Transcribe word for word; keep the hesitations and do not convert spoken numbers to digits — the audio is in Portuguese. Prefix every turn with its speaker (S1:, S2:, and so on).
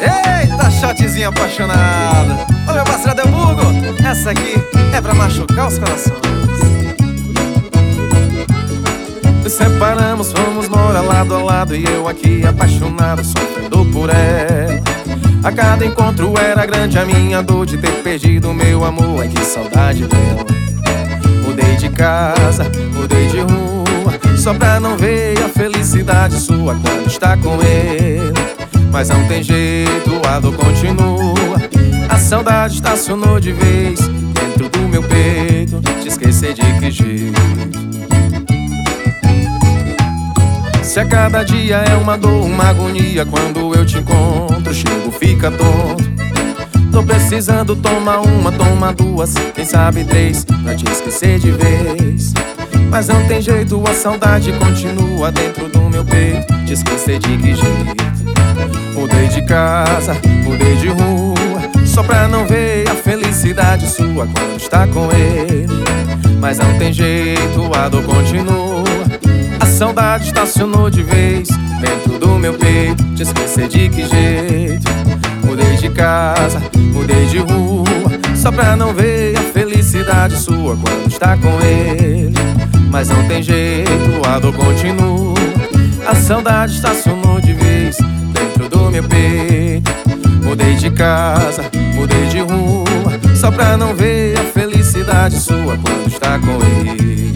S1: Eita, shotzinho apaixonado. Ô meu parceiro Adelbugo, essa aqui é pra machucar os corações. Nos separamos, fomos morar lado a lado, e eu aqui apaixonado, sofrendo por ela. A cada encontro era grande a minha dor de ter perdido meu amor. Ai, que saudade dela. Mudei de casa, mudei de rua, só pra não ver a felicidade sua quando está com ele. Mas não tem jeito, a dor continua. A saudade estacionou de vez dentro do meu peito. Te esquecer de que jeito? Se a cada dia é uma dor, uma agonia, quando eu te encontro, chego, fica tonto. Tô precisando tomar uma, toma duas, quem sabe três, pra te esquecer de vez. Mas não tem jeito, a saudade continua dentro do meu peito. Te esquecer de que jeito? Mudei de casa, mudei de rua, só pra não ver a felicidade sua quando está com ele. Mas não tem jeito, a dor continua. A saudade estacionou de vez dentro do meu peito. Te esquecer de que jeito? Mudei de casa, mudei de rua, só pra não ver a felicidade sua quando está com ele. Mas não tem jeito, a dor continua. A saudade estacionou de vez dentro do meu peito. Mudei de casa, mudei de rua, só pra não ver a felicidade sua quando está com ele.